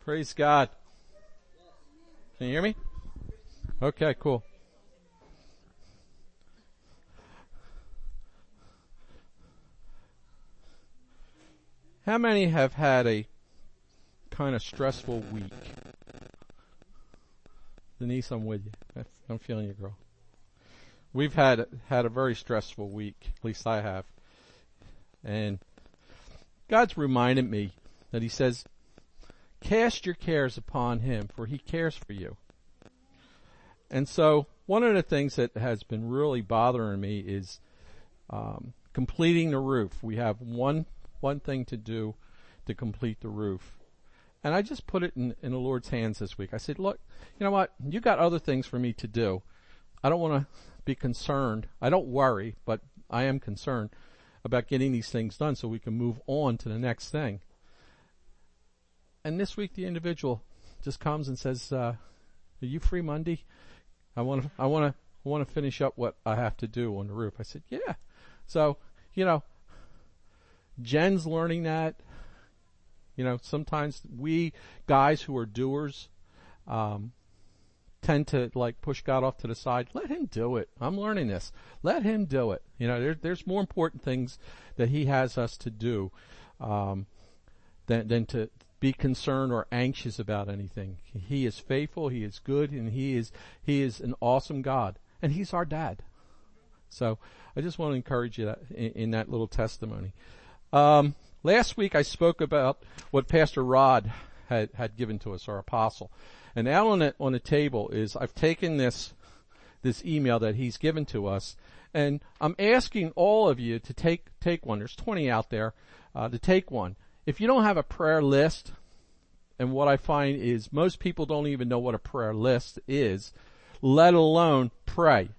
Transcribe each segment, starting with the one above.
Praise God. Can you hear me? Okay, cool. How many have had a kind of stressful week? Denise, I'm with you. I'm feeling you, girl. We've had a very stressful week. At least I have. And God's reminded me that He says, cast your cares upon Him, for He cares for you. And so, one of the things that has been really bothering me is completing the roof. We have one thing to do to complete the roof. And I just put it in the Lord's hands this week. I said, look, you know what? You got other things for me to do. I don't want to be concerned. I don't worry, but I am concerned about getting these things done so we can move on to the next thing. And this week the individual just comes and says, are you free Monday? I want to finish up what I have to do on the roof. I said, yeah. So, Jen's learning that. Sometimes we guys who are doers, tend to push God off to the side. Let Him do it. I'm learning this. Let Him do it. There's more important things that He has us to do, than to be concerned or anxious about anything. He is faithful. He is good, and He is an awesome God, and He's our dad. So I just want to encourage you that in that little testimony. Last week I spoke about what Pastor Rod had given to us, our apostle. And out on the table is, I've taken this email that he's given to us, and I'm asking all of you to take one. There's 20 out there, to take one. If you don't have a prayer list, and what I find is most people don't even know what a prayer list is, let alone pray.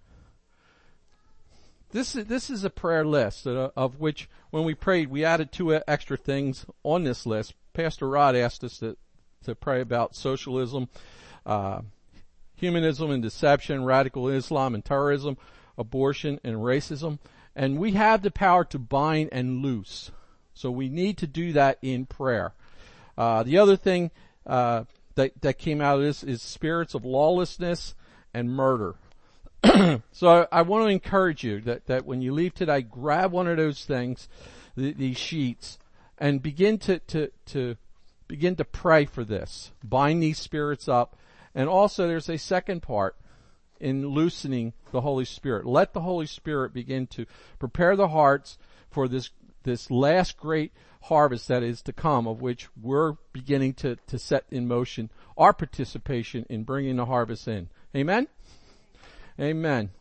This is a prayer list of which, when we prayed, we added 2 extra things on this list. Pastor Rod asked us to pray about socialism, humanism and deception, radical Islam and terrorism, abortion and racism. And we have the power to bind and loose. So we need to do that in prayer. The other thing that came out of this is spirits of lawlessness and murder. So I want to encourage you that when you leave today, grab one of those things, these sheets, and begin to pray for this. Bind these spirits up. And also there's a second part in loosening the Holy Spirit. Let the Holy Spirit begin to prepare the hearts for this last great harvest that is to come, of which we're beginning to set in motion our participation in bringing the harvest in. Amen? Amen.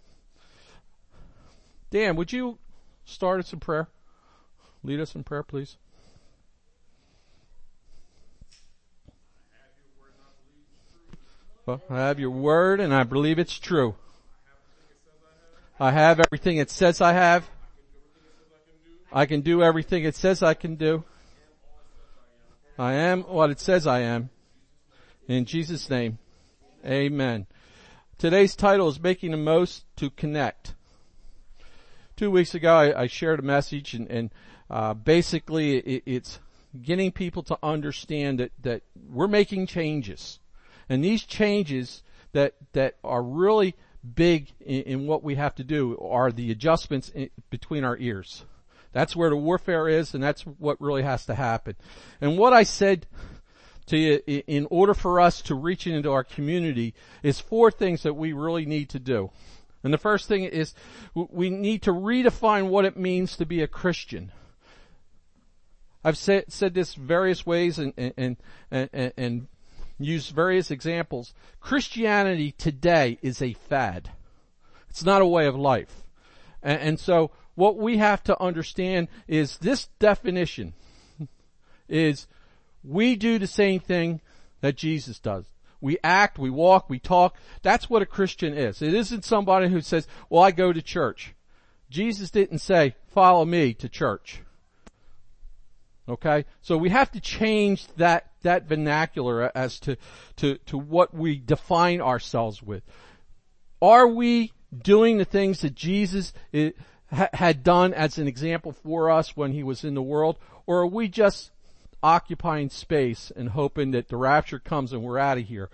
Dan, would you start us in prayer? Lead us in prayer, please. Well, I have your word, and I believe it's true. I have everything it says I have. I can do everything it says I can do. I am what it says I am. In Jesus' name, amen. Today's title is Making the Most to Connect. 2 weeks ago, I shared a message, and basically it's getting people to understand that we're making changes. And these changes that are really big in what we have to do are the adjustments between our ears. That's where the warfare is, and that's what really has to happen. And what I said to you, in order for us to reach into our community, is 4 things that we really need to do. And the first thing is we need to redefine what it means to be a Christian. I've said this various ways and used various examples. Christianity today is a fad. It's not a way of life. And so what we have to understand is this definition is we do the same thing that Jesus does. We act, we walk, we talk. That's what a Christian is. It isn't somebody who says, well, I go to church. Jesus didn't say, follow me to church. Okay? So we have to change that vernacular as to what we define ourselves with. Are we doing the things that Jesus had done as an example for us when He was in the world? Or are we just occupying space and hoping that the rapture comes and we're out of here.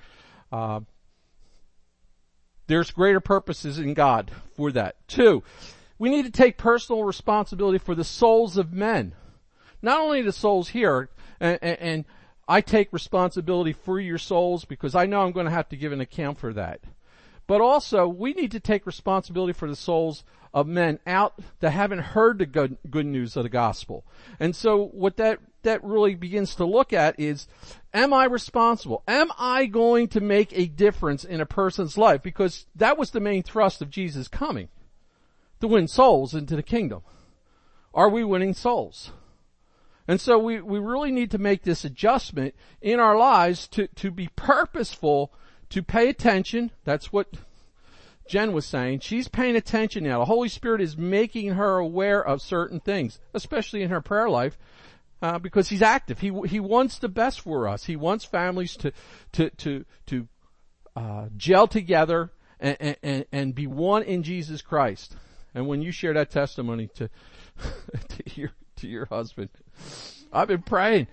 There's greater purposes in God for that. 2, we need to take personal responsibility for the souls of men. Not only the souls here, and I take responsibility for your souls because I know I'm going to have to give an account for that. But also, we need to take responsibility for the souls of men out that haven't heard the good news of the gospel. And so what that really begins to look at is, am I responsible? Am I going to make a difference in a person's life? Because that was the main thrust of Jesus coming, to win souls into the kingdom. Are we winning souls? And so we really need to make this adjustment in our lives to be purposeful, to pay attention. That's what Jen was saying. She's paying attention now. The Holy Spirit is making her aware of certain things, especially in her prayer life, because He's active. He wants the best for us. He wants families to gel together and be one in Jesus Christ. And when you share that testimony to your husband, I've been praying.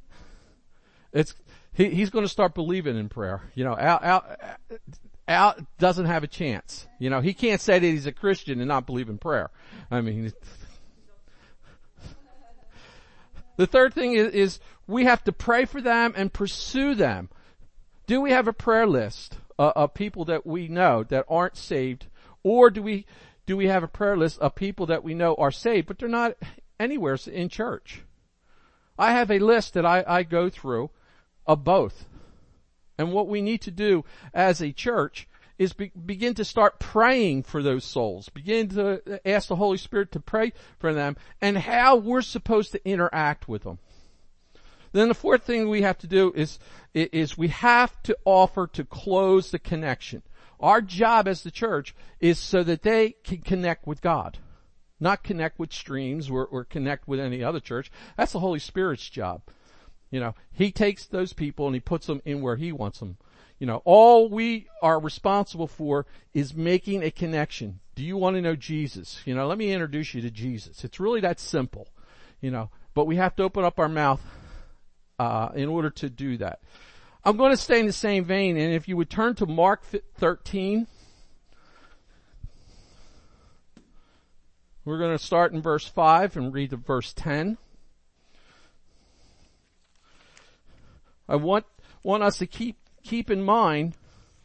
He's going to start believing in prayer. You know, Al doesn't have a chance. You know, he can't say that he's a Christian and not believe in prayer. I mean, the third thing is we have to pray for them and pursue them. Do we have a prayer list of people that we know that aren't saved, or do we have a prayer list of people that we know are saved but they're not anywhere in church? I have a list that I go through of both. And what we need to do as a church is begin to start praying for those souls. Begin to ask the Holy Spirit to pray for them and how we're supposed to interact with them. Then the fourth thing we have to do is we have to offer to close the connection. Our job as the church is so that they can connect with God. Not connect with streams or connect with any other church. That's the Holy Spirit's job. You know, He takes those people and He puts them in where He wants them. You know, all we are responsible for is making a connection. Do you want to know Jesus? You know, let me introduce you to Jesus. It's really that simple. You know, but we have to open up our mouth in order to do that. I'm going to stay in the same vein, and if you would turn to Mark 13, we're going to start in verse 5 and read to verse 10. I want us to keep in mind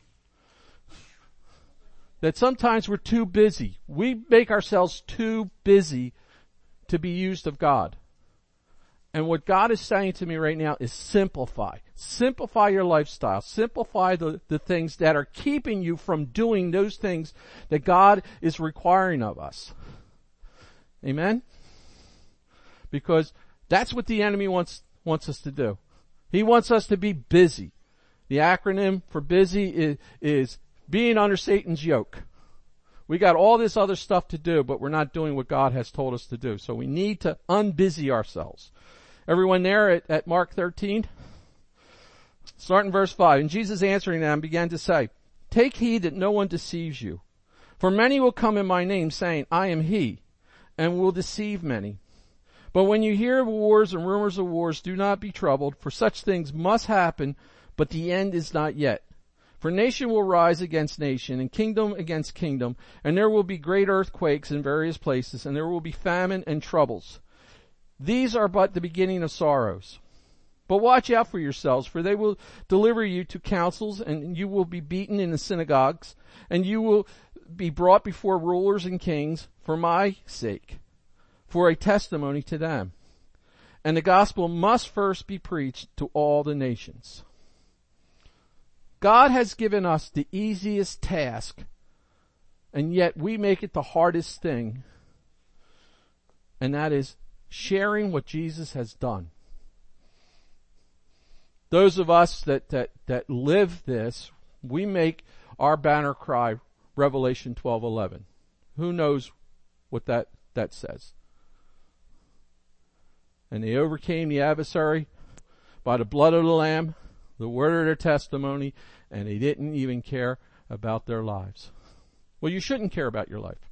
that sometimes we're too busy. We make ourselves too busy to be used of God. And what God is saying to me right now is simplify. Simplify your lifestyle. Simplify the things that are keeping you from doing those things that God is requiring of us. Amen? Because that's what the enemy wants us to do. He wants us to be busy. The acronym for busy is being under Satan's yoke. We got all this other stuff to do, but we're not doing what God has told us to do. So we need to unbusy ourselves. Everyone there at Mark 13? Start in verse 5. And Jesus answering them began to say, "Take heed that no one deceives you. For many will come in my name saying, I am he, and will deceive many. But when you hear of wars and rumors of wars, do not be troubled, for such things must happen, but the end is not yet. For nation will rise against nation, and kingdom against kingdom, and there will be great earthquakes in various places, and there will be famine and troubles. These are but the beginning of sorrows. But watch out for yourselves, for they will deliver you to councils, and you will be beaten in the synagogues, and you will be brought before rulers and kings for my sake, for a testimony to them. And the gospel must first be preached to all the nations." God has given us the easiest task, and yet we make it the hardest thing, and that is sharing what Jesus has done. Those of us that live this, we make our banner cry Revelation 12:11. Who knows what that says? And they overcame the adversary by the blood of the Lamb, the word of their testimony, and they didn't even care about their lives. Well, you shouldn't care about your life.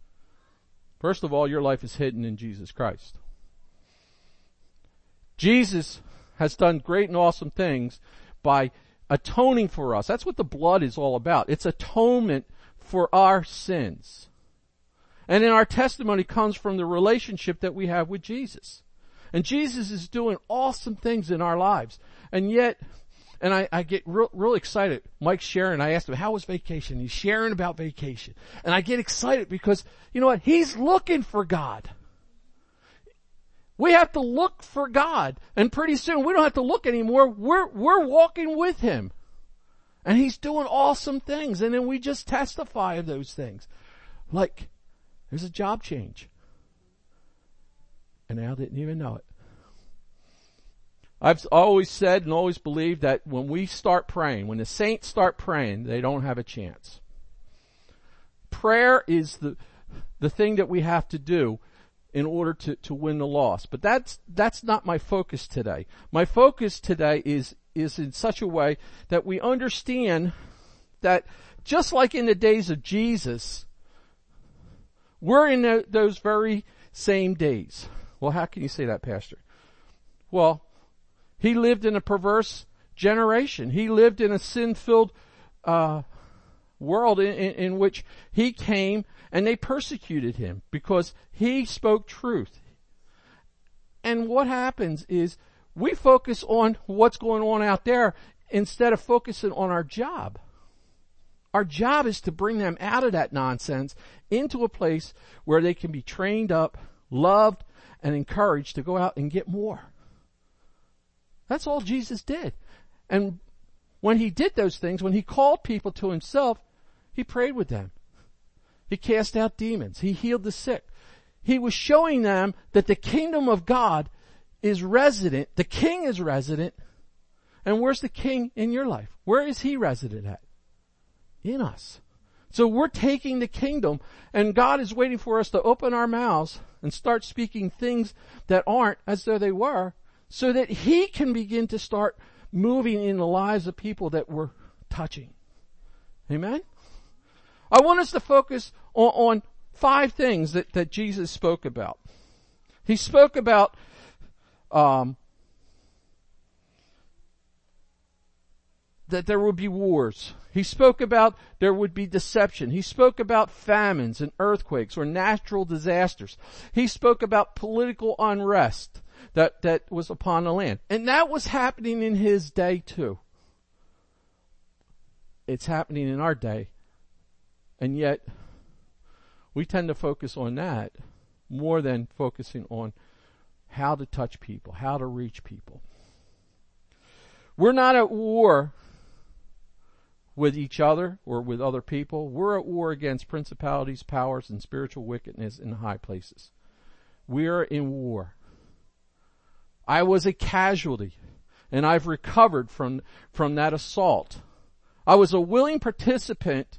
First of all, your life is hidden in Jesus Christ. Jesus has done great and awesome things by atoning for us. That's what the blood is all about. It's atonement for our sins. And then our testimony comes from the relationship that we have with Jesus. And Jesus is doing awesome things in our lives. And yet, and I get real excited. Mike's sharing. I asked him, how was vacation? He's sharing about vacation. And I get excited because, you know what? He's looking for God. We have to look for God. And pretty soon we don't have to look anymore. We're walking with Him. And He's doing awesome things. And then we just testify of those things. Like, there's a job change. And Al didn't even know it. I've always said and always believed that when we start praying, when the saints start praying, they don't have a chance. Prayer is the thing that we have to do in order to win the lost. But that's not my focus today. My focus today is in such a way that we understand that just like in the days of Jesus, we're in those very same days. Well, how can you say that, Pastor? Well, he lived in a perverse generation. He lived in a sin-filled world in which he came and they persecuted him because he spoke truth. And what happens is we focus on what's going on out there instead of focusing on our job. Our job is to bring them out of that nonsense into a place where they can be trained up, loved, and encouraged to go out and get more. That's all Jesus did. And when he did those things, when he called people to himself, he prayed with them. He cast out demons. He healed the sick. He was showing them that the kingdom of God is resident. The king is resident. And where's the king in your life? Where is he resident at? In us. So we're taking the kingdom, and God is waiting for us to open our mouths and start speaking things that aren't as though they were, so that he can begin to start moving in the lives of people that we're touching. Amen? I want us to focus on 5 things that Jesus spoke about. He spoke about that there would be wars. He spoke about there would be deception. He spoke about famines and earthquakes or natural disasters. He spoke about political unrest that was upon the land. And that was happening in his day too. It's happening in our day. And yet, we tend to focus on that more than focusing on how to touch people, how to reach people. We're not at war with each other or with other people. We're at war against principalities, powers, and spiritual wickedness in the high places. We are in war. I was a casualty, and I've recovered from that assault. I was a willing participant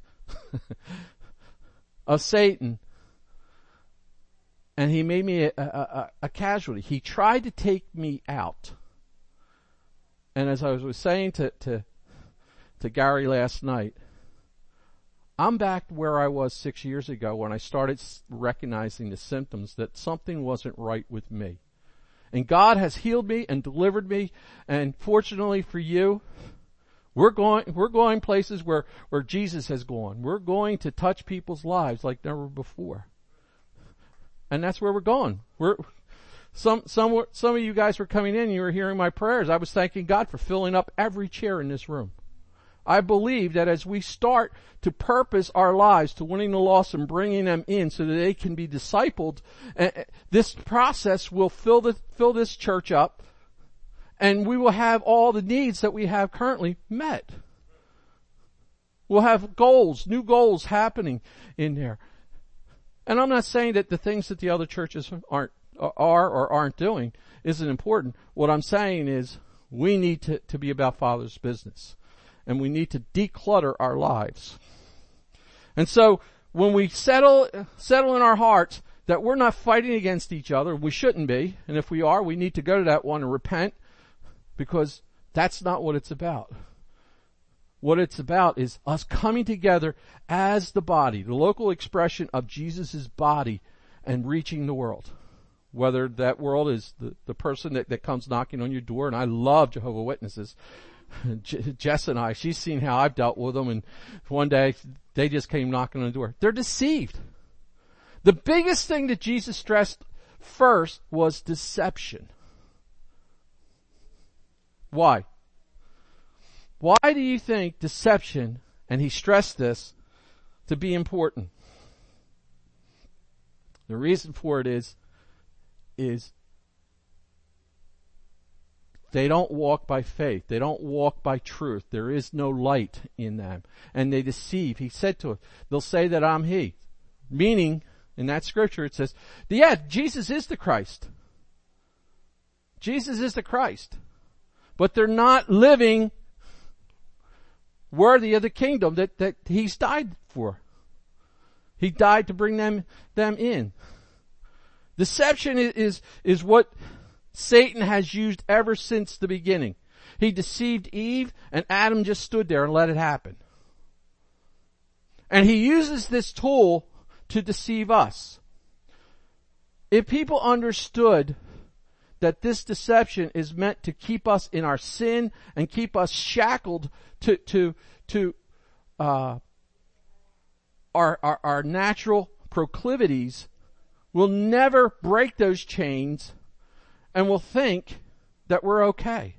of Satan, and he made me a casualty. He tried to take me out. And as I was saying to Gary last night, I'm back where I was 6 years ago when I started recognizing the symptoms that something wasn't right with me. And God has healed me and delivered me, and fortunately for you, we're going places where Jesus has gone. We're going to touch people's lives like never before. And that's where we're going. Some of you guys were coming in, you were hearing my prayers. I was thanking God for filling up every chair in this room. I believe that as we start to purpose our lives to winning the lost and bringing them in so that they can be discipled, this process will fill this church up, and we will have all the needs that we have currently met. We'll have goals, new goals happening in there. And I'm not saying that the things that the other churches are or aren't doing isn't important. What I'm saying is we need to be about Father's business. And we need to declutter our lives. And so when we settle in our hearts that we're not fighting against each other, we shouldn't be. And if we are, we need to go to that one and repent, because that's not what it's about. What it's about is us coming together as the body, the local expression of Jesus' body, and reaching the world. Whether that world is the person that comes knocking on your door, and I love Jehovah's Witnesses. Jess and I, she's seen how I've dealt with them, and one day they just came knocking on the door. They're deceived. The biggest thing that Jesus stressed first was deception. Why? Why do you think deception, and he stressed this, to be important? The reason for it is they don't walk by faith. They don't walk by truth. There is no light in them. And they deceive. He said to us, they'll say that I'm he. Meaning, in that scripture it says, yeah, Jesus is the Christ. Jesus is the Christ. But they're not living worthy of the kingdom that he's died for. He died to bring them in. Deception is what Satan has used ever since the beginning. He deceived Eve, and Adam just stood there and let it happen. And he uses this tool to deceive us. If people understood that this deception is meant to keep us in our sin and keep us shackled to our natural proclivities, we'll never break those chains and we'll think that we're okay.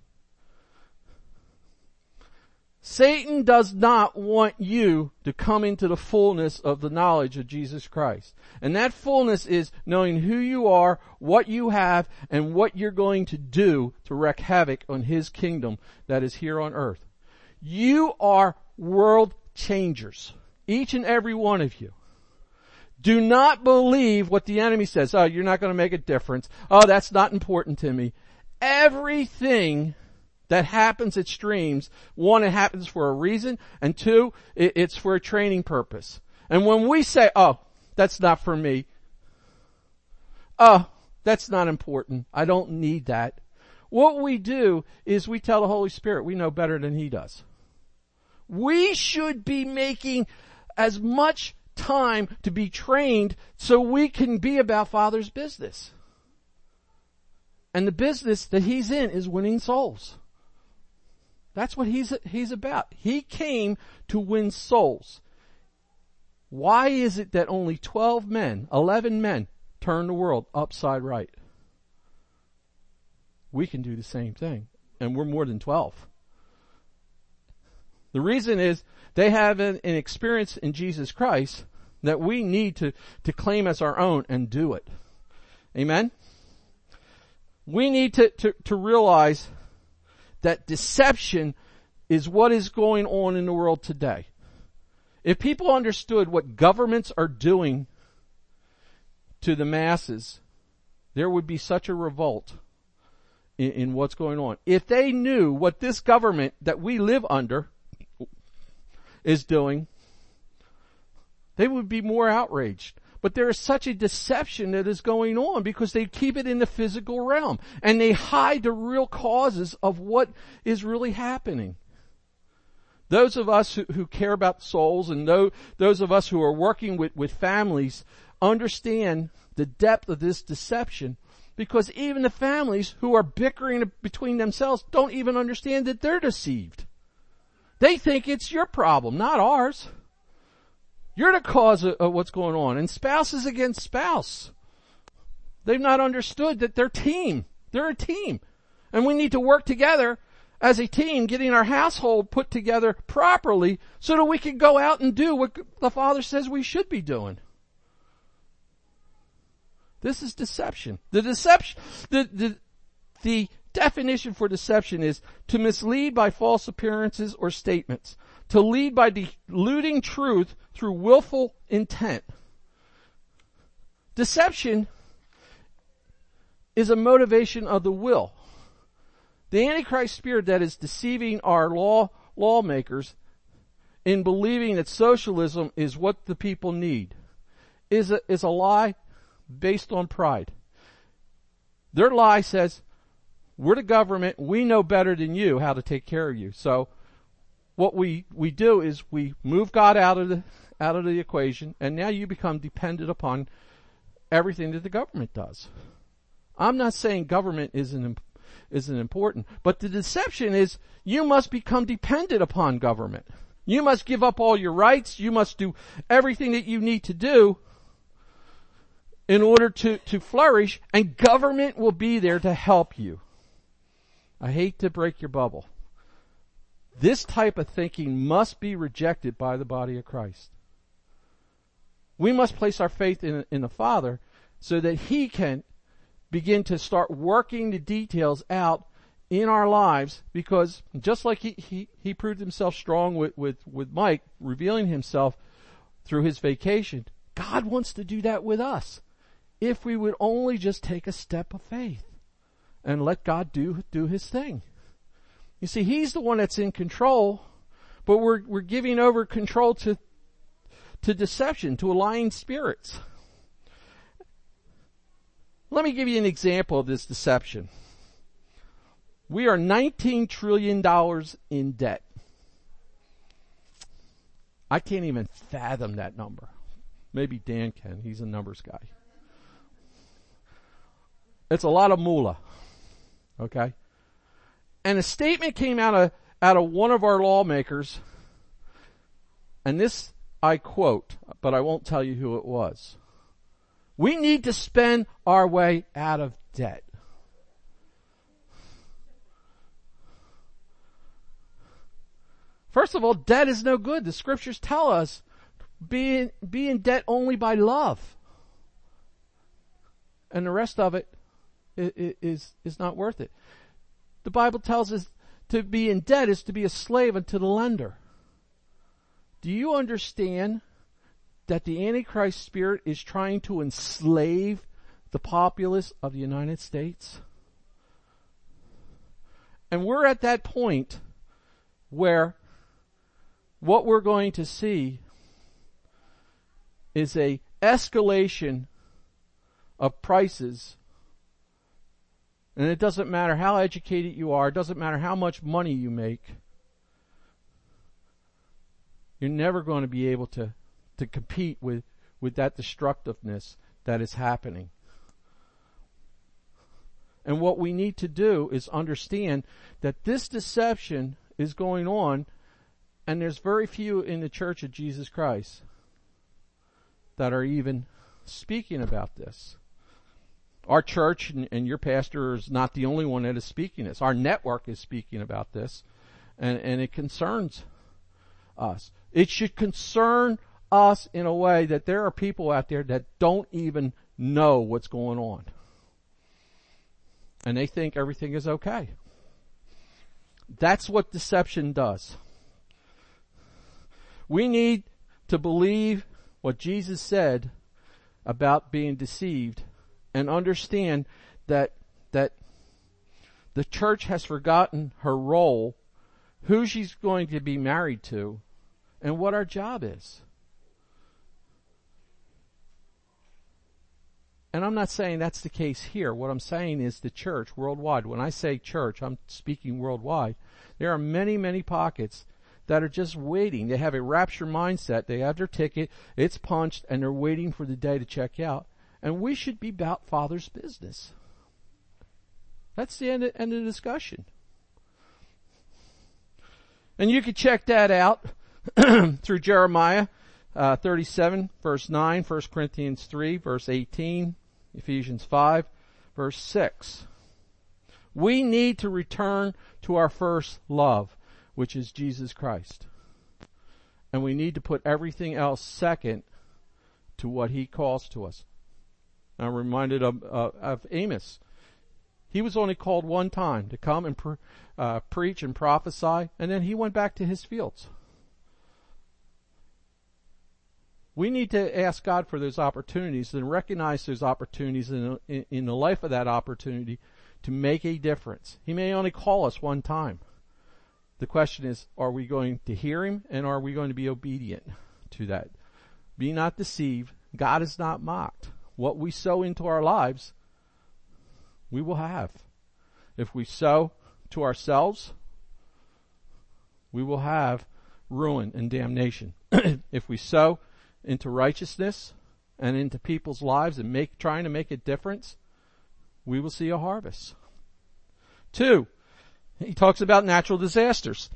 Satan does not want you to come into the fullness of the knowledge of Jesus Christ. And that fullness is knowing who you are, what you have, and what you're going to do to wreak havoc on his kingdom that is here on earth. You are world changers. Each and every one of you. Do not believe what the enemy says. Oh, you're not going to make a difference. Oh, that's not important to me. Everything that happens at Streams, one, it happens for a reason, and two, it's for a training purpose. And when we say, oh, that's not for me. Oh, that's not important. I don't need that. What we do is we tell the Holy Spirit we know better than he does. We should be making as much time to be trained so we can be about Father's business. And the business that he's in is winning souls. That's what he's about. He came to win souls. Why is it that only 11 men turn the world upside right? We can do the same thing. And we're more than 12. The reason is they have an experience in Jesus Christ that we need to claim as our own and do it. Amen? We need to realize that deception is what is going on in the world today. If people understood what governments are doing to the masses, there would be such a revolt in what's going on. If they knew what this government that we live under is doing, they would be more outraged. But there is such a deception that is going on because they keep it in the physical realm and they hide the real causes of what is really happening. Those of us who care about souls and those of us who are working with families understand the depth of this deception, because even the families who are bickering between themselves don't even understand that they're deceived. They think it's your problem, not ours. You're the cause of what's going on. And spouses against spouse. They've not understood that they're a team. And we need to work together as a team, getting our household put together properly so that we can go out and do what the Father says we should be doing. This is deception. The definition for deception is to mislead by false appearances or statements. To lead by diluting truth through willful intent. Deception is a motivation of the will. The Antichrist spirit that is deceiving our lawmakers in believing that socialism is what the people need is a lie based on pride. Their lie says, we're the government, we know better than you how to take care of you. So what we do is we move God out of the equation, and now you become dependent upon everything that the government does. I'm not saying government isn't important, but the deception is you must become dependent upon government. You must give up all your rights. You must do everything that you need to do in order to flourish, and government will be there to help you. I hate to break your bubble. This type of thinking must be rejected by the body of Christ. We must place our faith in the Father so that He can begin to start working the details out in our lives, because just like he proved himself strong with Mike, revealing himself through his vacation, God wants to do that with us. If we would only just take a step of faith and let God do His thing. You see, He's the one that's in control, but we're giving over control to deception, to lying spirits. Let me give you an example of this deception. We are $19 trillion in debt. I can't even fathom that number. Maybe Dan can. He's a numbers guy. It's a lot of moolah. Okay? And a statement came out of one of our lawmakers, and this I quote, but I won't tell you who it was. We need to spend our way out of debt. First of all, debt is no good. The scriptures tell us be in debt only by love. And the rest of it is not worth it. The Bible tells us to be in debt is to be a slave unto the lender. Do you understand that the Antichrist spirit is trying to enslave the populace of the United States? And we're at that point where what we're going to see is a escalation of prices. And it doesn't matter how educated you are, it doesn't matter how much money you make. You're never going to be able to compete with that destructiveness that is happening. And what we need to do is understand that this deception is going on, and there's very few in the Church of Jesus Christ that are even speaking about this. Our church and your pastor is not the only one that is speaking this. Our network is speaking about this, and it concerns us. It should concern us in a way that there are people out there that don't even know what's going on. And they think everything is okay. That's what deception does. We need to believe what Jesus said about being deceived and understand that the church has forgotten her role, who she's going to be married to, and what our job is. And I'm not saying that's the case here. What I'm saying is the church worldwide. When I say church, I'm speaking worldwide. There are many, many pockets that are just waiting. They have a rapture mindset. They have their ticket. It's punched, and they're waiting for the day to check out. And we should be about Father's business. That's the end of the discussion. And you can check that out through Jeremiah 37, verse 9, 1 Corinthians 3, verse 18, Ephesians 5, verse 6. We need to return to our first love, which is Jesus Christ. And we need to put everything else second to what He calls to us. I'm reminded of Amos. He was only called one time to come and preach and prophesy, and then he went back to his fields. We need to ask God for those opportunities and recognize those opportunities in the life of that opportunity to make a difference. He may only call us one time. The question is, are we going to hear Him, and are we going to be obedient to that? Be not deceived. God is not mocked. What we sow into our lives, we will have. If we sow to ourselves, we will have ruin and damnation. If we sow into righteousness and into people's lives and trying to make a difference, we will see a harvest. 2, he talks about natural disasters.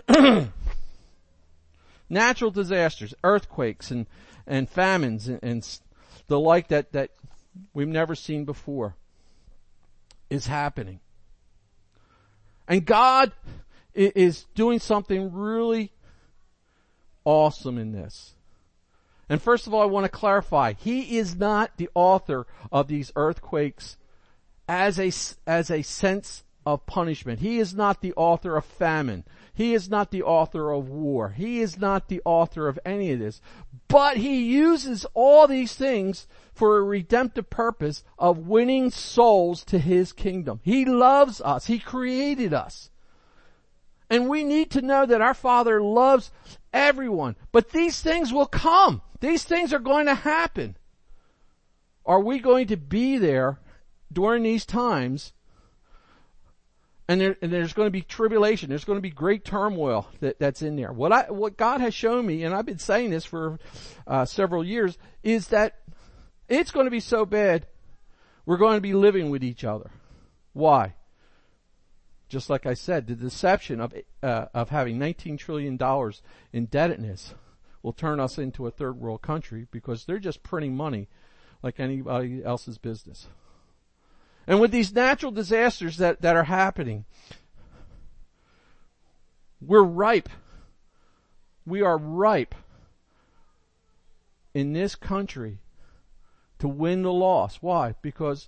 Natural disasters, earthquakes and famines and the like that we've never seen before is happening. And God is doing something really awesome in this. And first of all, I want to clarify, he is not the author of these earthquakes as a sense of punishment. He is not the author of famine. He is not the author of war. He is not the author of any of this. But he uses all these things for a redemptive purpose of winning souls to his kingdom. He loves us. He created us. And we need to know that our Father loves everyone. But these things will come. These things are going to happen. Are we going to be there during these times? And there's going to be tribulation. There's going to be great turmoil that's in there. What God has shown me, and I've been saying this for several years, is that it's going to be so bad, we're going to be living with each other. Why? Just like I said, the deception of having $19 trillion in indebtedness will turn us into a third world country because they're just printing money like anybody else's business. And with these natural disasters that are happening, we're ripe. We are ripe in this country to win the loss. Why? Because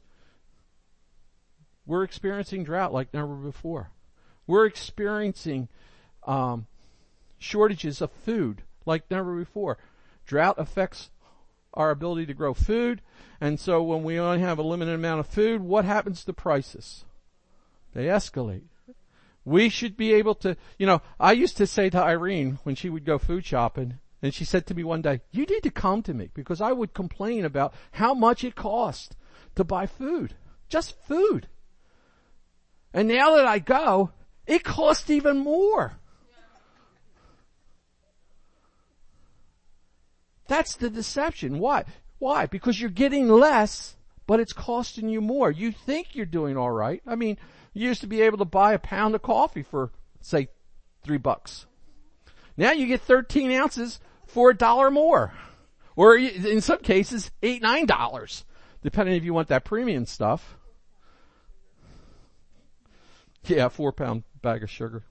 we're experiencing drought like never before. We're experiencing shortages of food like never before. Drought affects our ability to grow food, and so when we only have a limited amount of food, what happens to prices? They escalate. We should be able to, I used to say to Irene when she would go food shopping, and she said to me one day, you need to come to me, because I would complain about how much it cost to buy food. Just food. And now that I go, it costs even more. That's the deception. Why? Why? Because you're getting less, but it's costing you more. You think you're doing all right. I mean, you used to be able to buy a pound of coffee for, say, $3. Now you get 13 ounces for $1 more. Or in some cases, $8, $9, depending if you want that premium stuff. Yeah, 4-pound bag of sugar.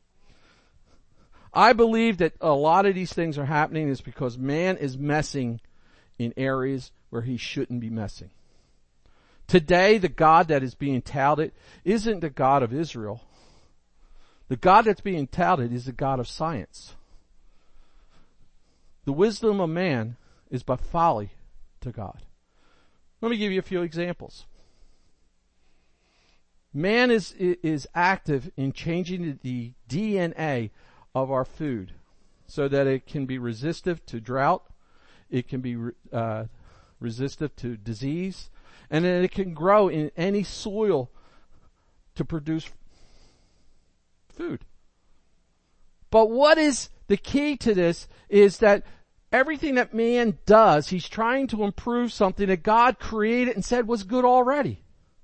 I believe that a lot of these things are happening is because man is messing in areas where he shouldn't be messing. Today, the God that is being touted isn't the God of Israel. The God that's being touted is the God of science. The wisdom of man is but folly to God. Let me give you a few examples. Man is active in changing the DNA of our food so that it can be resistive to drought, it can be resistive to disease, and then it can grow in any soil to produce food. But what is the key to this is that everything that man does, he's trying to improve something that God created and said was good already.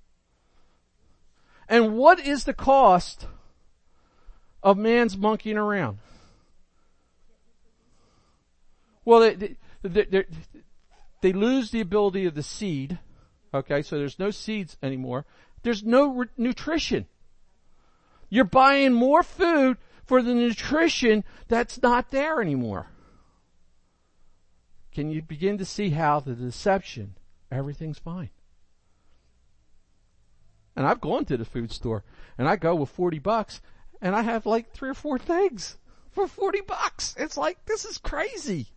And what is the cost of man's monkeying around? Well, they lose the ability of the seed. Okay, so there's no seeds anymore. There's no nutrition. You're buying more food for the nutrition that's not there anymore. Can you begin to see how the deception, everything's fine? And I've gone to the food store, and I go with $40, and I have like 3 or 4 things for $40. It's like, this is crazy.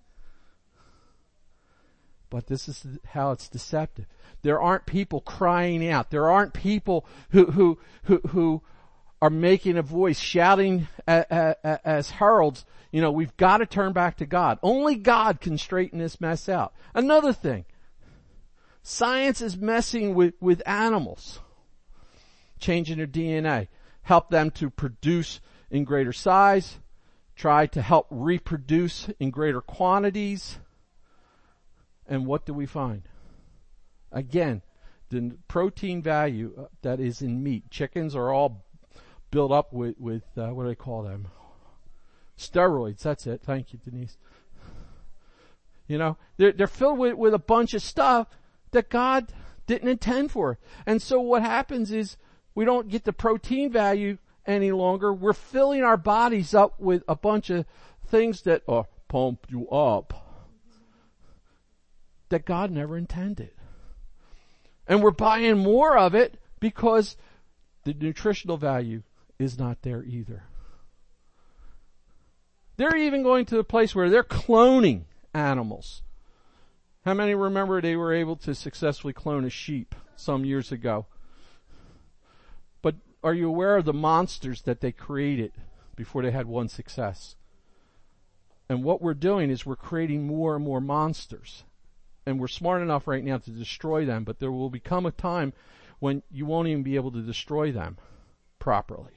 But this is how it's deceptive. There aren't people crying out. There aren't people who are making a voice, shouting as heralds, we've got to turn back to God. Only God can straighten this mess out. Another thing, science is messing with animals, changing their DNA, help them to produce in greater size, try to help reproduce in greater quantities. And what do we find? Again, the protein value that is in meat. Chickens are all built up with what do they call them? Steroids. That's it. Thank you, Denise. You know, they're filled with a bunch of stuff that God didn't intend for. And so what happens is we don't get the protein value any longer. We're filling our bodies up with a bunch of things that pump you up that God never intended. And we're buying more of it because the nutritional value is not there either. They're even going to the place where they're cloning animals. How many remember they were able to successfully clone a sheep some years ago? But are you aware of the monsters that they created before they had one success? And what we're doing is we're creating more and more monsters. And we're smart enough right now to destroy them, but there will become a time when you won't even be able to destroy them properly.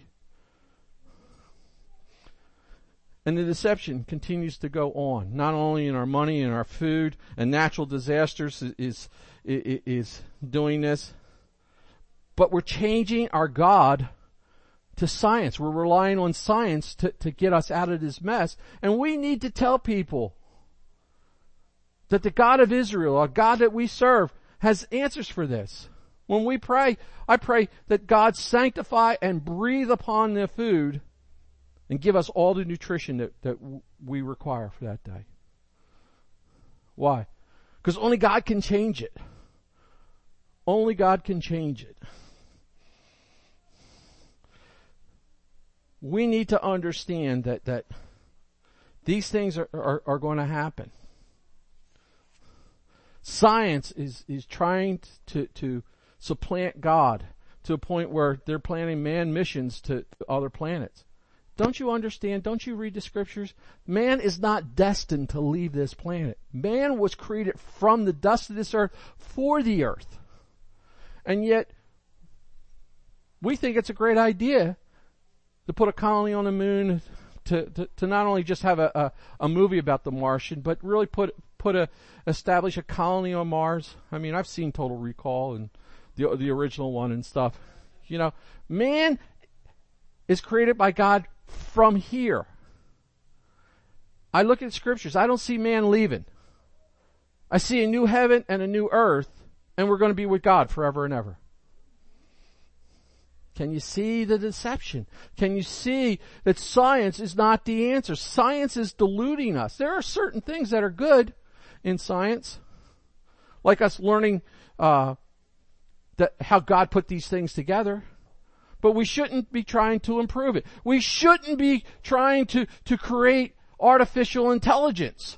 And the deception continues to go on, not only in our money and our food, and natural disasters is doing this, but we're changing our God to science. We're relying on science to get us out of this mess. And we need to tell people that the God of Israel, our God that we serve, has answers for this. When we pray, I pray that God sanctify and breathe upon the food and give us all the nutrition that we require for that day. Why? Because only God can change it. Only God can change it. We need to understand that these things are going to happen. Science is trying to supplant God to a point where they're planning manned missions to other planets. Don't you understand? Don't you read the scriptures? Man is not destined to leave this planet. Man was created from the dust of this earth for the earth. And yet, we think it's a great idea to put a colony on the moon, to not only just have a movie about the Martian, but really establish a colony on Mars. I mean, I've seen Total Recall and the original one and stuff. You know, man is created by God from here. I look at scriptures. I don't see man leaving. I see a new heaven and a new earth, and we're going to be with God forever and ever. Can you see the deception? Can you see that science is not the answer? Science is deluding us. There are certain things that are good in science, like us learning how God put these things together. But we shouldn't be trying to improve it. We shouldn't be trying to create artificial intelligence.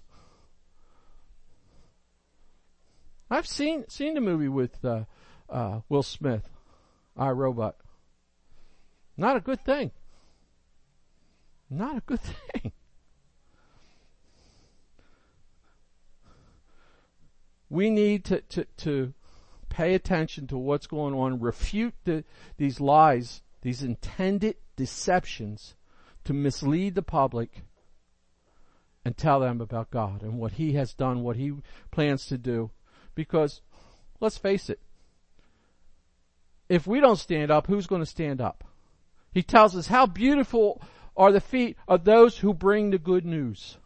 I've seen the movie with Will Smith, I, Robot. Not a good thing. Not a good thing. We need to pay attention to what's going on, refute these lies, these intended deceptions to mislead the public, and tell them about God and what He has done, what He plans to do. Because, let's face it, if we don't stand up, who's going to stand up? He tells us, how beautiful are the feet of those who bring the good news.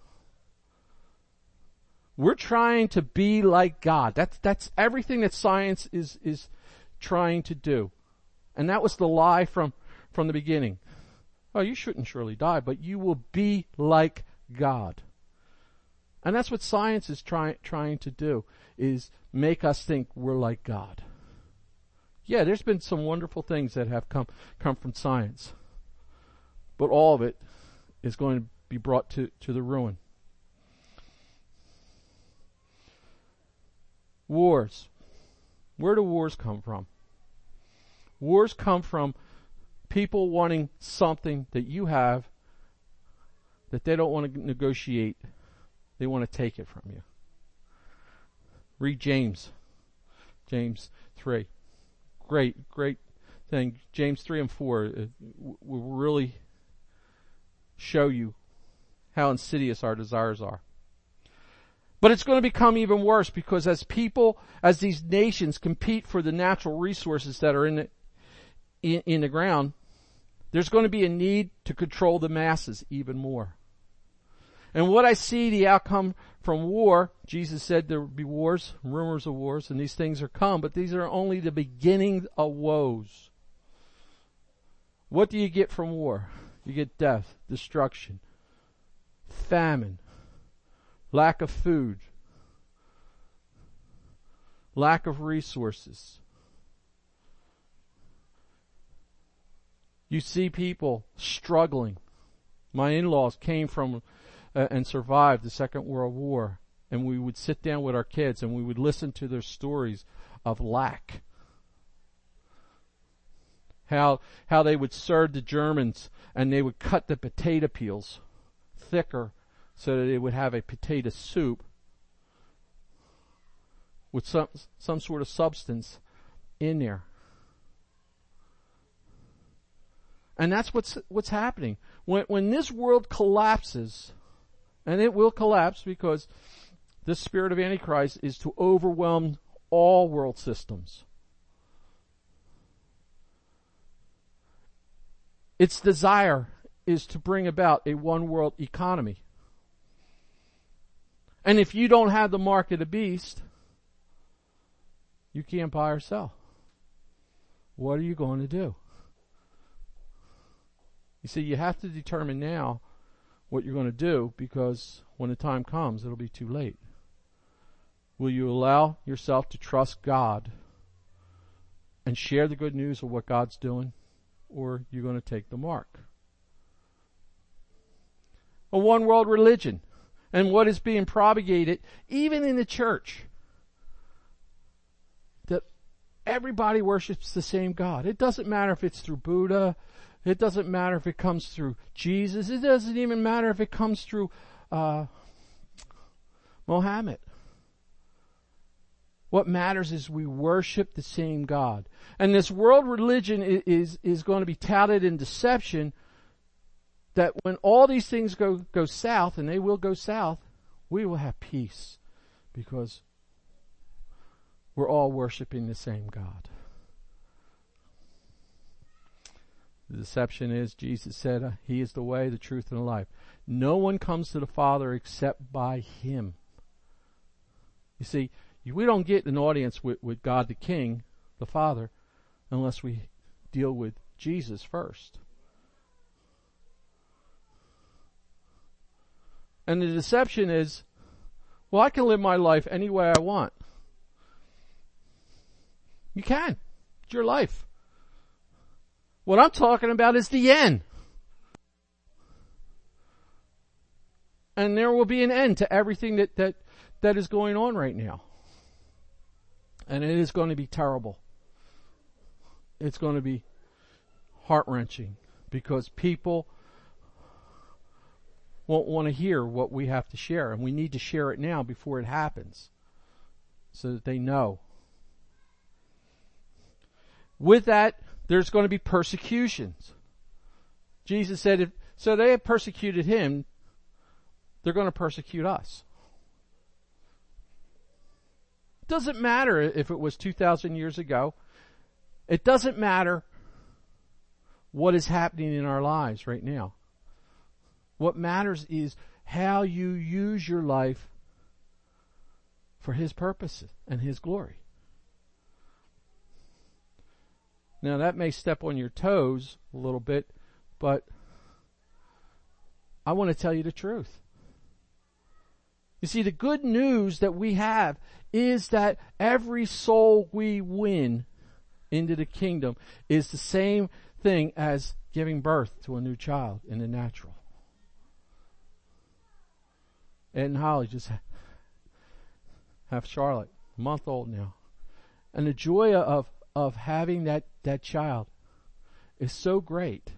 We're trying to be like God. That's everything that science is trying to do. And that was the lie from the beginning. Oh, you shouldn't surely die, but you will be like God. And that's what science is trying to do, is make us think we're like God. Yeah, there's been some wonderful things that have come from science. But all of it is going to be brought to the ruin. Wars. Where do wars come from? Wars come from people wanting something that you have that they don't want to negotiate. They want to take it from you. Read James 3. Great thing. James 3 and 4 will really show you how insidious our desires are. But it's going to become even worse because as these nations compete for the natural resources that are in the ground, there's going to be a need to control the masses even more. And what I see the outcome from war, Jesus said there would be wars, rumors of wars, and these things are come, but these are only the beginning of woes. What do you get from war? You get death, destruction, famine, lack of food, lack of resources. You see people struggling. My in-laws came from and survived the Second World War, and we would sit down with our kids and we would listen to their stories of lack. How they would serve the Germans and they would cut the potato peels thicker so that they would have a potato soup with some sort of substance in there. And that's what's happening. When this world collapses, and it will collapse because the spirit of Antichrist is to overwhelm all world systems. Its desire is to bring about a one world economy. And if you don't have the mark of the beast, you can't buy or sell. What are you going to do? You see, you have to determine now what you're going to do, because when the time comes, it'll be too late. Will you allow yourself to trust God and share the good news of what God's doing, or you're going to take the mark? A one world religion, and what is being propagated even in the church, that everybody worships the same God. It doesn't matter if it's through Buddha. It doesn't matter if it comes through Jesus. It doesn't even matter if it comes through Mohammed. What matters is we worship the same God. And this world religion is going to be touted in deception, that when all these things go south, and they will go south, we will have peace because we're all worshiping the same God. The deception is, Jesus said, He is the way, the truth, and the life. No one comes to the Father except by Him. You see, we don't get an audience with God the King, the Father, unless we deal with Jesus first. And the deception is, well, I can live my life any way I want. You can. It's your life. What I'm talking about is the end. And there will be an end to everything that is going on right now. And it is going to be terrible. It's going to be heart-wrenching because people won't want to hear what we have to share. And we need to share it now before it happens so that they know. With that, there's going to be persecutions. Jesus said, so they have persecuted Him, they're going to persecute us. It doesn't matter if it was 2,000 years ago. It doesn't matter what is happening in our lives right now. What matters is how you use your life for His purposes and His glory. Now that may step on your toes a little bit, but I want to tell you the truth. You see, the good news that we have is that every soul we win into the kingdom is the same thing as giving birth to a new child in the natural. Ed and Holly just have Charlotte, a month old now. And the joy of having that child is so great.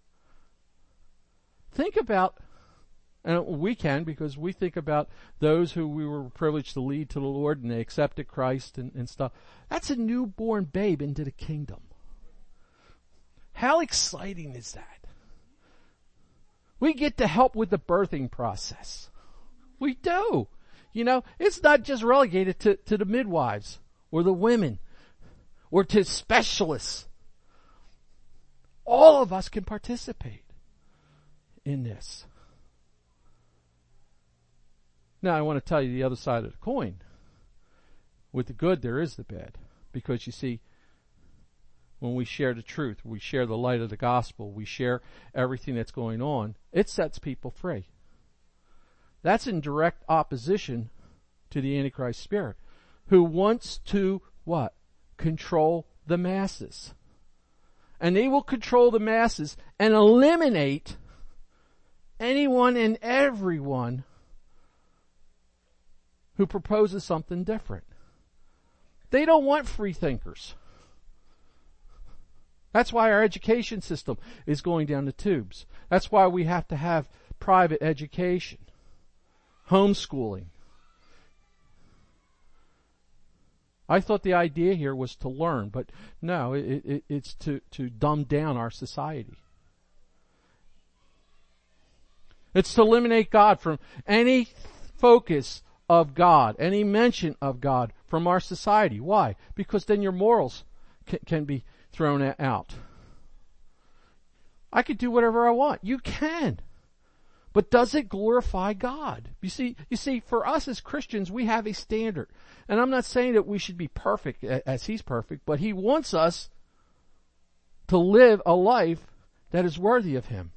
Think about, and we can because we think about those who we were privileged to lead to the Lord and they accepted Christ and stuff. That's a newborn babe into the kingdom. How exciting is that? We get to help with the birthing process. We do. It's not just relegated to the midwives or the women or to specialists. All of us can participate in this. Now I want to tell you the other side of the coin. With the good, there is the bad. Because you see, when we share the truth, we share the light of the gospel, we share everything that's going on, it sets people free. That's in direct opposition to the Antichrist spirit, who wants to, what? Control the masses. And they will control the masses and eliminate anyone and everyone who proposes something different. They don't want free thinkers. That's why our education system is going down the tubes. That's why we have to have private education, homeschooling. I thought the idea here was to learn, but no, it's to dumb down our society. It's to eliminate God from any focus of God, any mention of God from our society. Why? Because then your morals can be thrown out. I could do whatever I want. You can. But does it glorify God? You see, for us as Christians, we have a standard. And I'm not saying that we should be perfect as He's perfect, but He wants us to live a life that is worthy of Him.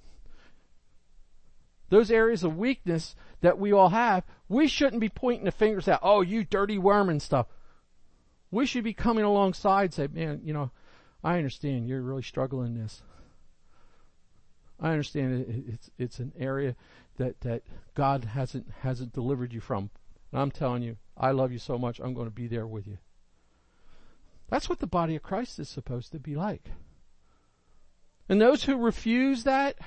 Those areas of weakness that we all have, we shouldn't be pointing the fingers at, oh, you dirty worm and stuff. We should be coming alongside and say, man, I understand you're really struggling in this. I understand it's an area that God hasn't delivered you from. And I'm telling you, I love you so much, I'm going to be there with you. That's what the body of Christ is supposed to be like. And those who refuse that,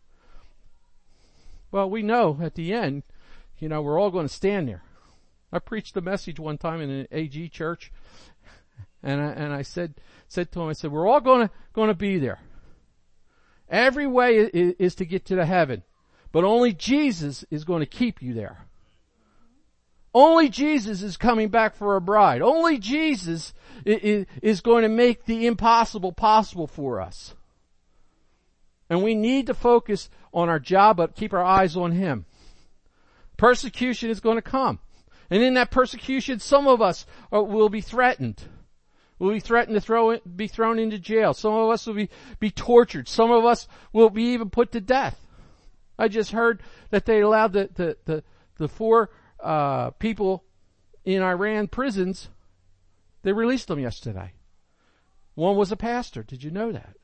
well, we know at the end, we're all going to stand there. I preached a message one time in an AG church, and I said to them, I said, we're all going to be there. Every way is to get to the heaven, but only Jesus is going to keep you there. Only Jesus is coming back for a bride. Only Jesus is going to make the impossible possible for us. And we need to focus on our job, but keep our eyes on Him. Persecution is going to come. And in that persecution, some of us will be threatened. We'll be threatened to be thrown into jail. Some of us will be tortured. Some of us will be even put to death. I just heard that they allowed the 4 people in Iran prisons, they released them yesterday. One was a pastor. Did you know that?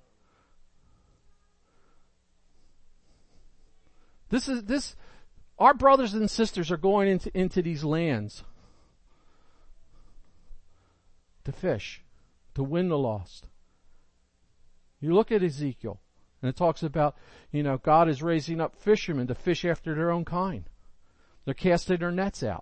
Our brothers and sisters are going into these lands to fish, to win the lost. You look at Ezekiel, and it talks about, God is raising up fishermen to fish after their own kind. They're casting their nets out.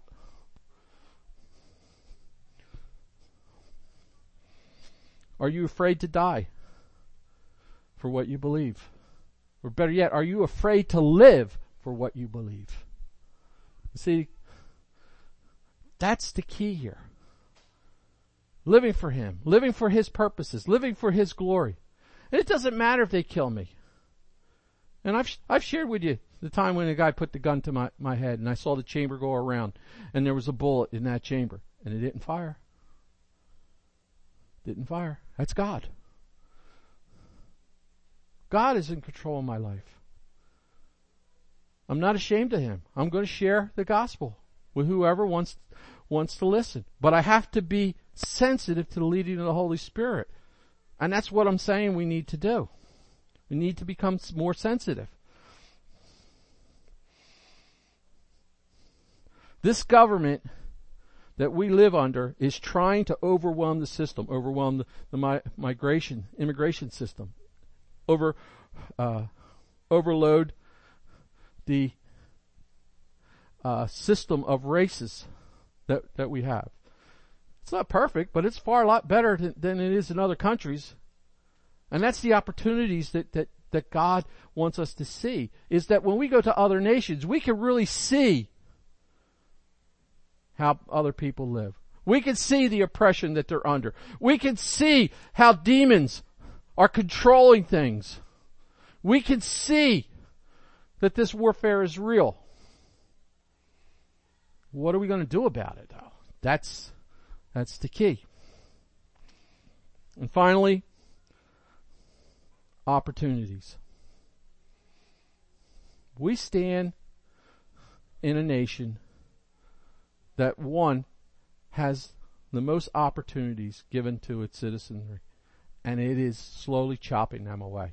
Are you afraid to die for what you believe? Or better yet, are you afraid to live for what you believe? See, that's the key here. Living for Him, living for His purposes, living for His glory. And it doesn't matter if they kill me. And I've shared with you the time when a guy put the gun to my head and I saw the chamber go around and there was a bullet in that chamber and it didn't fire. Didn't fire. That's God. God is in control of my life. I'm not ashamed of Him. I'm going to share the gospel with whoever wants to listen. But I have to be sensitive to the leading of the Holy Spirit. And that's what I'm saying we need to do. We need to become more sensitive. This government that we live under is trying to overwhelm the system, overwhelm the immigration system, overload the system of races that we have. It's not perfect, but it's far a lot better than it is in other countries. And that's the opportunities that God wants us to see, is that when we go to other nations, we can really see how other people live. We can see the oppression that they're under. We can see how demons are controlling things. We can see that this warfare is real. What are we going to do about it, though? That's the key. And finally, opportunities. We stand in a nation that, one, has the most opportunities given to its citizenry, and it is slowly chopping them away.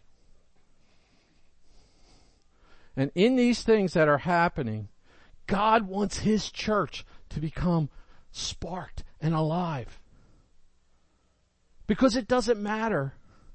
And in these things that are happening, God wants His church to become sparked and alive. Because it doesn't matter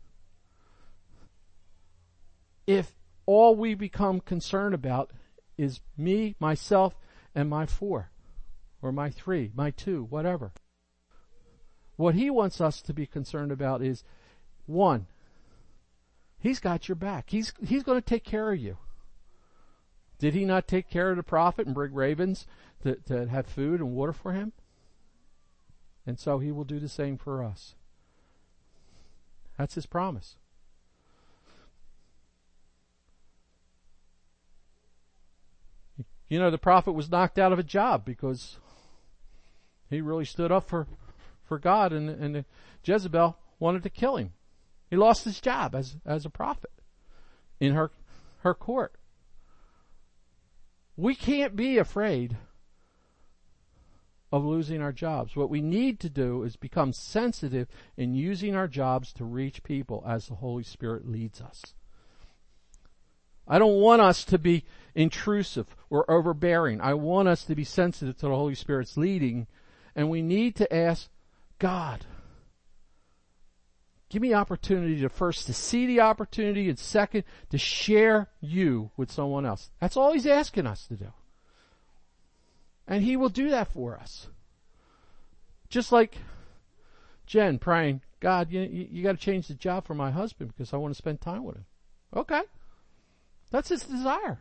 if all we become concerned about is me, myself, and my 4, or my 3, my 2, whatever. What He wants us to be concerned about is, 1, He's got your back. He's going to take care of you. Did He not take care of the prophet and bring ravens to have food and water for him? And so He will do the same for us. That's His promise. You know, the prophet was knocked out of a job because he really stood up for God, and Jezebel wanted to kill him. He lost his job as a prophet in her court. We can't be afraid of losing our jobs. What we need to do is become sensitive in using our jobs to reach people as the Holy Spirit leads us. I don't want us to be intrusive or overbearing. I want us to be sensitive to the Holy Spirit's leading, and we need to ask God, give me opportunity to first to see the opportunity, and second, to share you with someone else. That's all He's asking us to do. And He will do that for us. Just like Jen praying, God, you got to change the job for my husband because I want to spend time with him. Okay. That's His desire.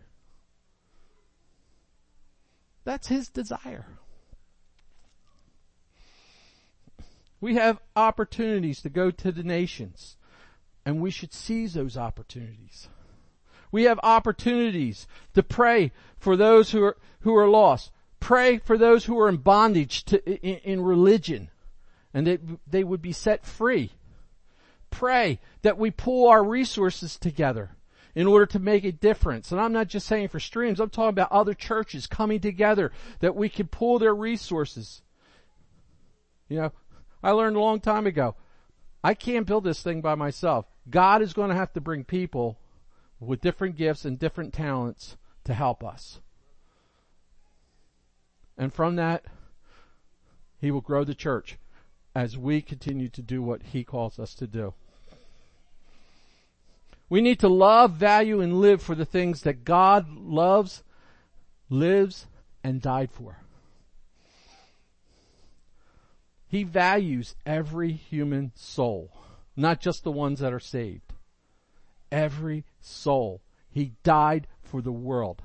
That's His desire. We have opportunities to go to the nations, and we should seize those opportunities. We have opportunities to pray for those who are lost. Pray for those who are in bondage in religion, and that they would be set free. Pray that we pool our resources together in order to make a difference. And I'm not just saying for Streams, I'm talking about other churches coming together that we can pool their resources. You know, I learned a long time ago, I can't build this thing by myself. God is going to have to bring people with different gifts and different talents to help us. And from that, He will grow the church as we continue to do what He calls us to do. We need to love, value, and live for the things that God loves, lives, and died for. He values every human soul, not just the ones that are saved. Every soul. He died for the world.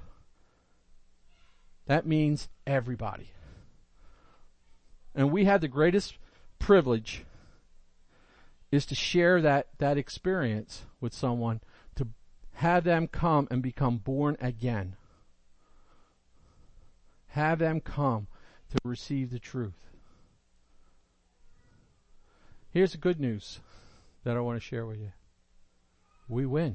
That means everybody. And we have the greatest privilege is to share that experience with someone, to have them come and become born again. Have them come to receive the truth. Here's the good news that I want to share with you. We win.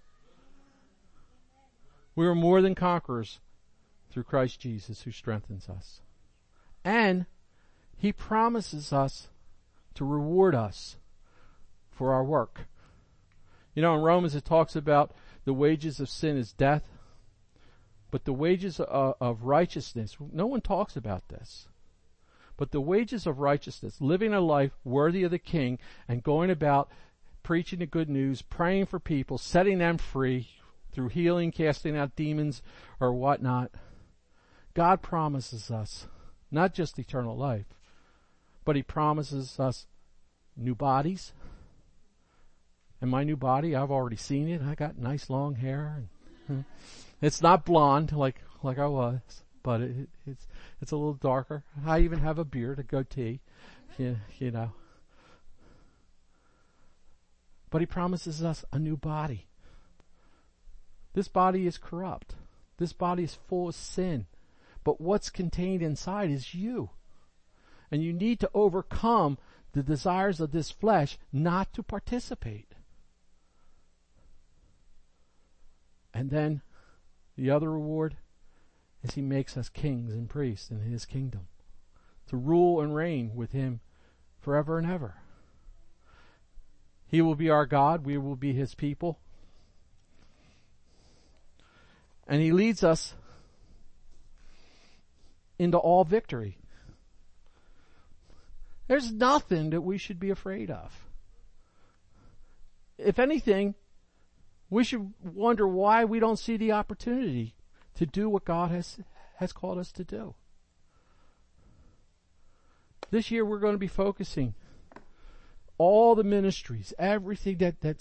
We are more than conquerors through Christ Jesus who strengthens us. And He promises us to reward us for our work. You know, in Romans it talks about the wages of sin is death, but the wages of righteousness, no one talks about this. But the wages of righteousness, living a life worthy of the King and going about preaching the good news, praying for people, setting them free through healing, casting out demons or whatnot. God promises us not just eternal life, but He promises us new bodies. And my new body, I've already seen it. I got nice long hair. It's not blonde like I was. but it's a little darker. I even have a beard, a goatee, you know. But he promises us a new body. This body is corrupt. This body is full of sin. But what's contained inside is you. And you need to overcome the desires of this flesh not to participate. And then the other reward is he makes us kings and priests in his kingdom to rule and reign with him forever and ever. He will be our God. We will be his people. And he leads us into all victory. There's nothing that we should be afraid of. If anything, we should wonder why we don't see the opportunity to do what God has called us to do. This year we're going to be focusing all the ministries, everything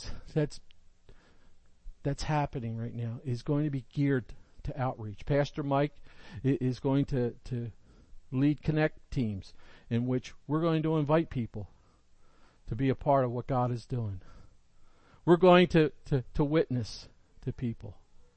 that's happening right now is going to be geared to outreach. Pastor Mike is going to lead connect teams in which we're going to invite people to be a part of what God is doing. We're going to witness to people.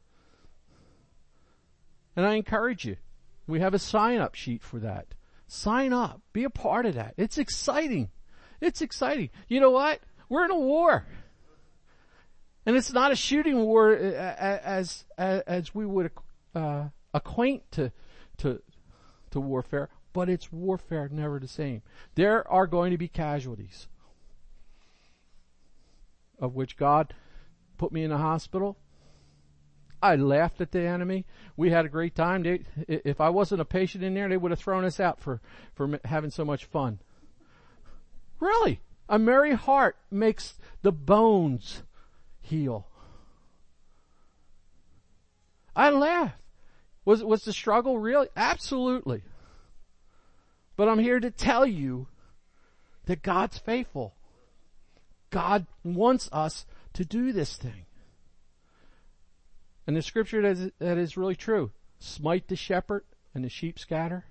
And I encourage you, we have a sign-up sheet for that. Sign up. Be a part of that. It's exciting. It's exciting. You know what? We're in a war. And it's not a shooting war as we would acquaint to warfare, but it's warfare never the same. There are going to be casualties, of which God put me in the hospital. I laughed at the enemy. We had a great time. If I wasn't a patient in there, they would have thrown us out for having so much fun. Really, a merry heart makes the bones heal. I laughed. Was the struggle real? Absolutely. But I'm here to tell you that God's faithful. God wants us to do this thing. And the scripture that is really true. Smite the shepherd and the sheep scatter.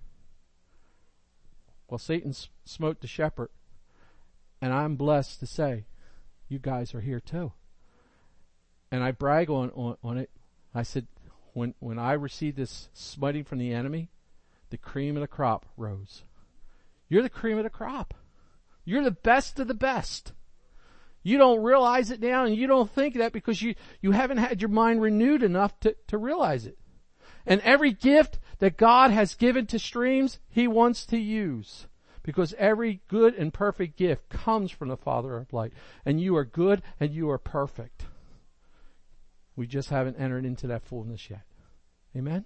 Well, Satan smote the shepherd. And I'm blessed to say, you guys are here too. And I brag on it. I said, when I received this smiting from the enemy, the cream of the crop rose. You're the cream of the crop. You're the best of the best. You don't realize it now, and you don't think that because you haven't had your mind renewed enough to realize it. And every gift that God has given to Streams, he wants to use. Because every good and perfect gift comes from the Father of light. And you are good and you are perfect. We just haven't entered into that fullness yet. Amen?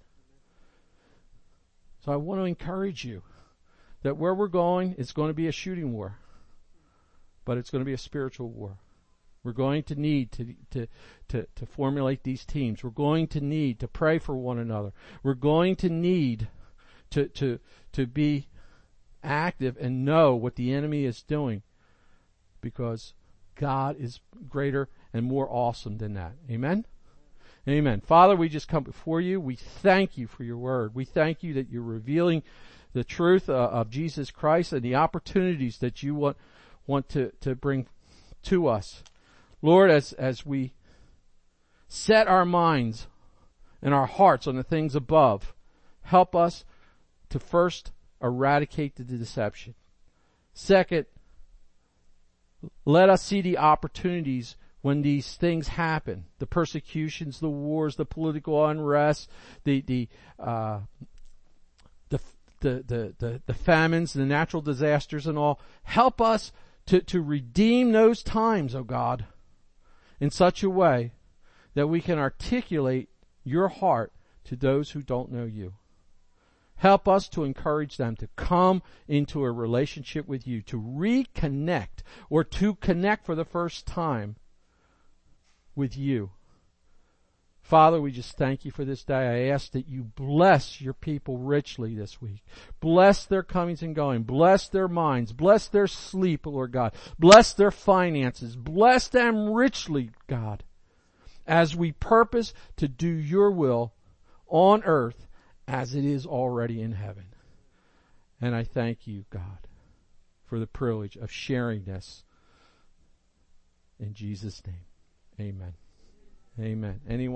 So I want to encourage you that where we're going, it's going to be a shooting war. But it's going to be a spiritual war. We're going to need to formulate these teams. We're going to need to pray for one another. We're going to need to be active and know what the enemy is doing, because God is greater and more awesome than that. Amen? Amen. Father, we just come before you. We thank you for your word. We thank you that you're revealing the truth of Jesus Christ and the opportunities that you want to bring to us. Lord, as we set our minds and our hearts on the things above, help us to first eradicate the deception. Second, let us see the opportunities when these things happen. The persecutions, the wars, the political unrest, the famines, the natural disasters and all. Help us to redeem those times, O God, in such a way that we can articulate your heart to those who don't know you. Help us to encourage them to come into a relationship with you, to reconnect or to connect for the first time with you. Father, we just thank you for this day. I ask that you bless your people richly this week. Bless their comings and going. Bless their minds. Bless their sleep, Lord God. Bless their finances. Bless them richly, God, as we purpose to do your will on earth as it is already in heaven. And I thank you, God, for the privilege of sharing this. In Jesus' name, amen. Amen. Anyone?